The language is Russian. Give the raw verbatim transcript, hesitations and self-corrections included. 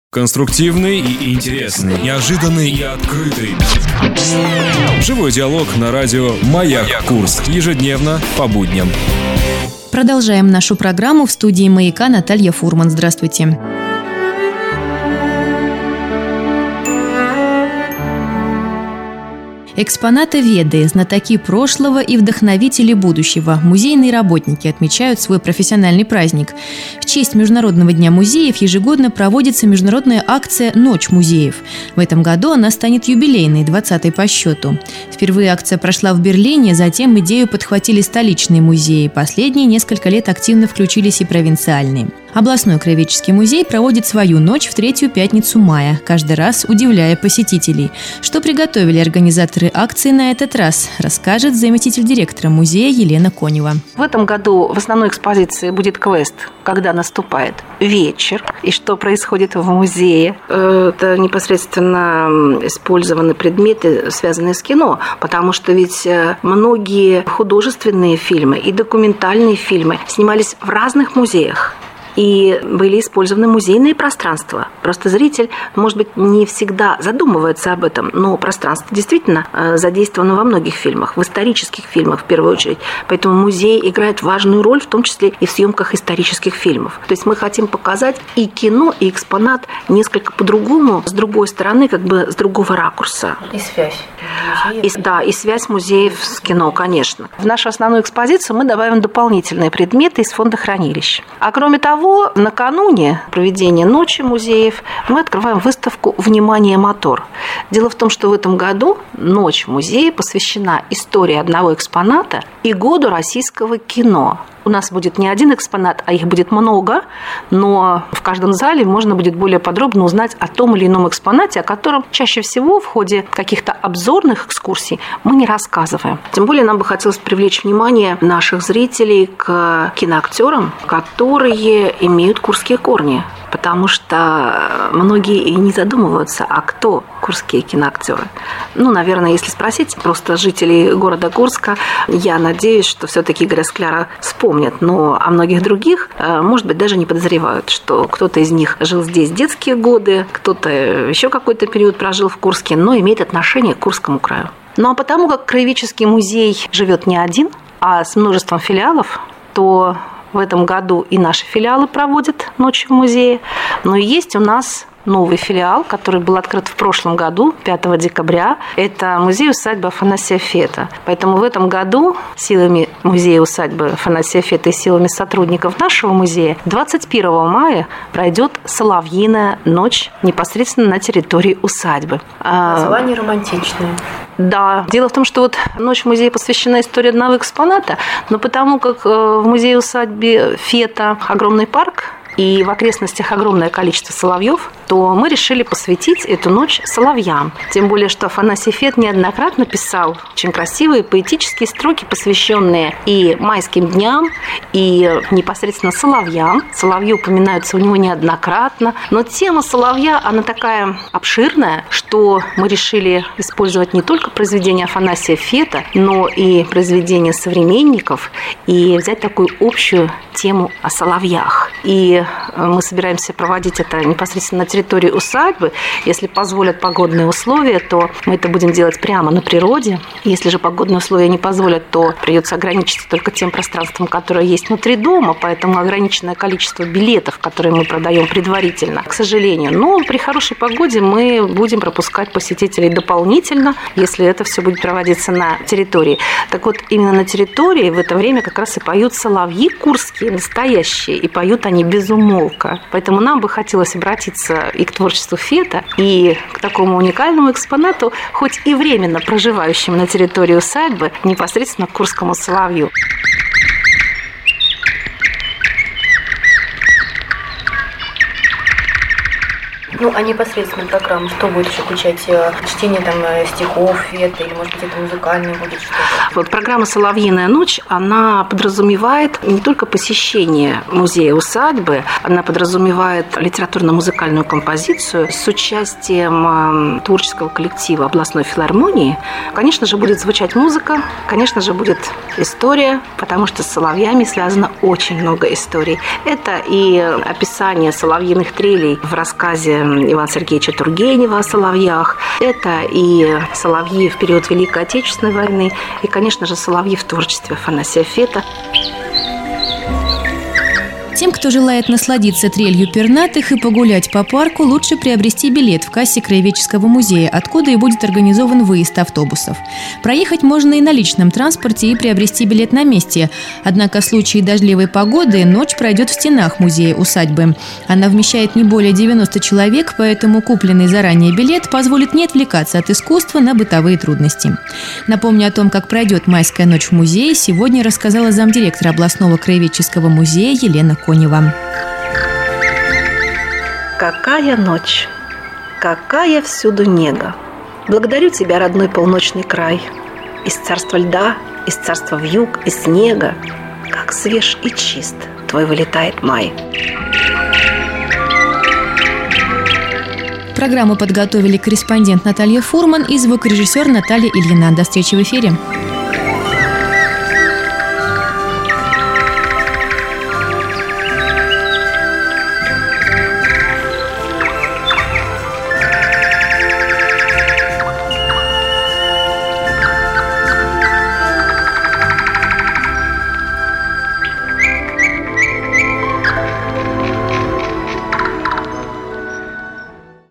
Конструктивный и интересный, неожиданный и открытый. Живой диалог на радио «Маяк Курск». Ежедневно по будням. Продолжаем нашу программу. В студии «Маяка» Наталья Фурман. Здравствуйте. Экспонатоведы, знатоки прошлого и вдохновители будущего, музейные работники отмечают свой профессиональный праздник. В честь Международного дня музеев ежегодно проводится международная акция «Ночь музеев». В этом году она станет юбилейной, двадцатой по счету. Впервые акция прошла в Берлине, затем идею подхватили столичные музеи. Последние несколько лет активно включились и провинциальные. Областной краеведческий музей проводит свою ночь в третью пятницу мая, каждый раз удивляя посетителей. Что приготовили организаторы акции на этот раз, расскажет заместитель директора музея Елена Конева. В этом году в основной экспозиции будет квест «Когда наступает вечер» и что происходит в музее. Это непосредственно использованы предметы, связанные с кино, потому что ведь многие художественные фильмы и документальные фильмы снимались в разных музеях. И были использованы музейные пространства. Просто зритель, может быть, не всегда задумывается об этом, но пространство действительно задействовано во многих фильмах, в исторических фильмах в первую очередь. Поэтому музей играет важную роль, в том числе и в съемках исторических фильмов. То есть мы хотим показать и кино, и экспонат несколько по-другому, с другой стороны, как бы с другого ракурса. И связь. И, да, и связь музеев с кино, конечно. В нашу основную экспозицию мы добавим дополнительные предметы из фонда хранилищ. А кроме того, накануне проведения Ночи музеев мы открываем выставку «Внимание, мотор». Дело в том, что в этом году Ночь музея посвящена истории одного экспоната и году российского кино. У нас будет не один экспонат, а их будет много, но в каждом зале можно будет более подробно узнать о том или ином экспонате, о котором чаще всего в ходе каких-то обзорных экскурсий мы не рассказываем. Тем более нам бы хотелось привлечь внимание наших зрителей к киноактерам, которые имеют курские корни. Потому что многие и не задумываются, а кто курские киноактеры. Ну, наверное, если спросить просто жителей города Курска, я надеюсь, что все-таки Игоря Скляра вспомнят. Но о многих других, может быть, даже не подозревают, что кто-то из них жил здесь в детские годы, кто-то еще какой-то период прожил в Курске, но имеет отношение к Курскому краю. Ну, а потому как краеведческий музей живет не один, а с множеством филиалов, то в этом году и наши филиалы проводят Ночь в музее. Но есть у нас новый филиал, который был открыт в прошлом году, пятого декабря. Это музей-усадьба Афанасия Фета. Поэтому в этом году силами музея-усадьбы Афанасия Фета и силами сотрудников нашего музея двадцать первого мая пройдет Соловьиная ночь непосредственно на территории усадьбы. Название романтичное. Да. Дело в том, что вот Ночь в музее посвящена истории одного экспоната, но потому как в музее-усадьбе Фета огромный парк, и в окрестностях огромное количество соловьев, то мы решили посвятить эту ночь соловьям. Тем более, что Афанасий Фет неоднократно писал очень красивые поэтические строки, посвященные и майским дням, и непосредственно соловьям. Соловьи упоминаются у него неоднократно. Но тема соловья, она такая обширная, что мы решили использовать не только произведения Афанасия Фета, но и произведения современников, и взять такую общую тему о соловьях. И мы собираемся проводить это непосредственно на территории усадьбы. Если позволят погодные условия, то мы это будем делать прямо на природе. Если же погодные условия не позволят, то придется ограничиться только тем пространством, которое есть внутри дома, поэтому ограниченное количество билетов, которые мы продаем предварительно, к сожалению. Но при хорошей погоде мы будем пропускать посетителей дополнительно, если это все будет проводиться на территории. Так вот, именно на территории в это время как раз и поют соловьи курские, настоящие, и поют они без умолка. Поэтому нам бы хотелось обратиться и к творчеству Фета, и к такому уникальному экспонату, хоть и временно проживающему на территории усадьбы, непосредственно к курскому соловью. Ну, а непосредственно программа, что будет еще включать? Чтение там стихов, Фета, или, может быть, это музыкальное будет что-то? Вот программа «Соловьиная ночь», она подразумевает не только посещение музея-усадьбы, она подразумевает литературно-музыкальную композицию с участием творческого коллектива областной филармонии. Конечно же, будет звучать музыка, конечно же, будет история, потому что с соловьями связано очень много историй. Это и описание соловьиных трелей в рассказе Ивана Сергеевича Тургенева о соловьях, это и соловьи в период Великой Отечественной войны, и, конечно же, соловьи в творчестве Афанасия Фета. Тем, кто желает насладиться трелью пернатых и погулять по парку, лучше приобрести билет в кассе Краеведческого музея, откуда и будет организован выезд автобусов. Проехать можно и на личном транспорте и приобрести билет на месте. Однако в случае дождливой погоды ночь пройдет в стенах музея-усадьбы. Она вмещает не более девяноста человек, поэтому купленный заранее билет позволит не отвлекаться от искусства на бытовые трудности. Напомню о том, как пройдет майская ночь в музее, сегодня рассказала замдиректора областного краеведческого музея Елена Конева. Какая ночь, какая всюду нега. Благодарю тебя, родной полночный край. Из царства льда, из царства вьюг и снега, как свеж и чист твой вылетает май. Программу подготовили корреспондент Наталья Фурман и звукорежиссер Наталья Ильина. До встречи в эфире.